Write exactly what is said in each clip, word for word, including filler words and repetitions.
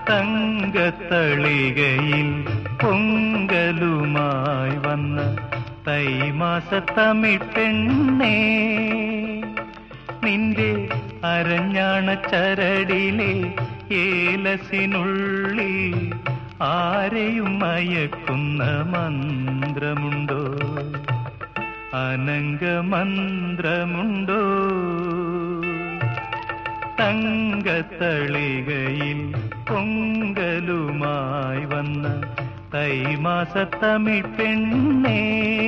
തങ്കത്തളികയിൽ പൊങ്കലുമായി വന്ന തൈമാസ തമിഴ് പെണ്ണേ, നിന്റെ അരഞ്ഞാണ ചരടിലെ ഏലസിനുള്ളിൽ ആരെയും മയക്കുന്ന മന്ത്രമുണ്ടോ, അനംഗമന്ത്രമുണ്ടോ? തങ്കത്തളികയിൽ പൊങ്കലുമായി വന്ന തൈമാസ തമിഴ് പെണ്ണേ.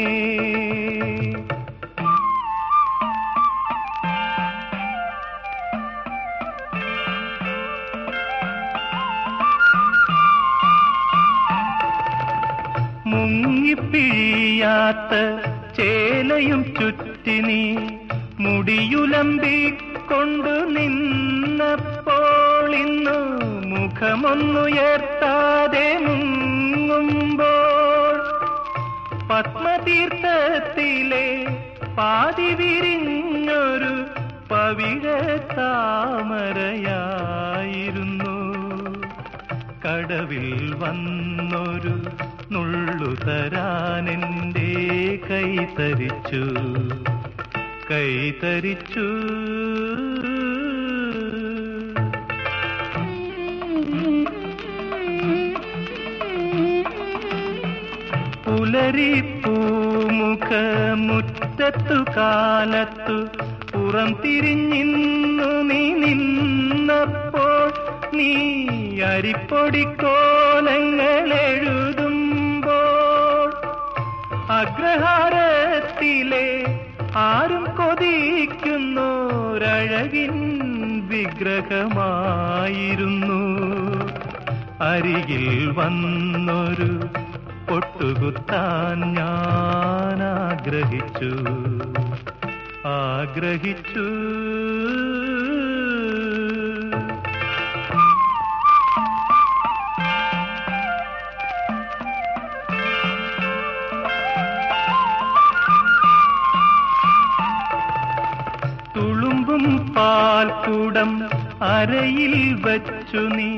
മുങ്ങിപ്പിഴിയാത്ത ചേലയും ചുറ്റി നീ മുടിയുലമ്പിക്കൊണ്ടു നിന്നപ്പോൾ, ഇന്നു മുഖമൊന്നുയർത്താതെ മുങ്ങുമ്പോൾ, പത്മതീർത്ഥത്തിലെ പാതി വിരിഞ്ഞൊരു പവിഴ താമരയായിരുന്നു. കടവിൽ വന്നൊരു നുള്ളു തരാനെന്റെ കൈതരിച്ചു കൈതരിച്ചു. പുലരിപ്പൂമുഖമുറ്റത്തു കാലത്തു പുറം തിരിഞ്ഞിന്നു നീ നിന്നപ്പോൾ, നീ അരിപ്പൊടിക്കോലങ്ങൾ എഴുതുമ്പോൾ, അഗ്രഹാരത്തിലെ ആരും കൊതിക്കുന്നോരഴകിൻ വിഗ്രഹമായിരുന്നു. അരികിൽ വന്നൊരു പൊട്ടുകുത്താൻ ഞാൻ ആഗ്രഹിച്ചു ആഗ്രഹിച്ചു. തുളുമ്പും പാൽക്കുടം അരയിൽ വച്ചു നീ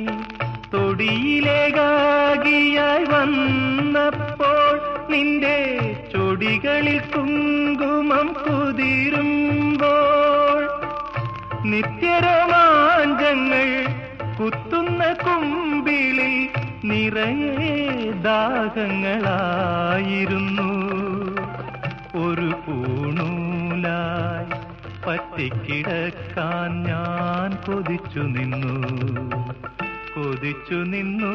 തൊടിയിലേകാകിയായി വന്നപ്പോൾ, നിന്റെ ചൊടികളിൽ കുങ്കുമം കുതിരുമ്പോൾ, നിത്യരോമാഞ്ചങ്ങൾ കുത്തുന്ന കുമ്പിളിൽ നിറയെ ദാഹങ്ങളായിരുന്നു. ഒരു പൂണൂലായി പറ്റിക്കിടക്കാൻ ഞാൻ കൊതിച്ചു നിന്നു കൊതിച്ചു നിന്നു.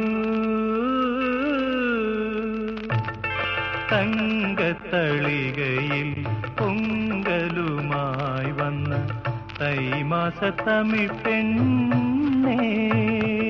തങ്കത്തളികയിൽ പൊങ്കലുമായി വന്ന തൈമാസ തമിഴ് പെണ്ണേ.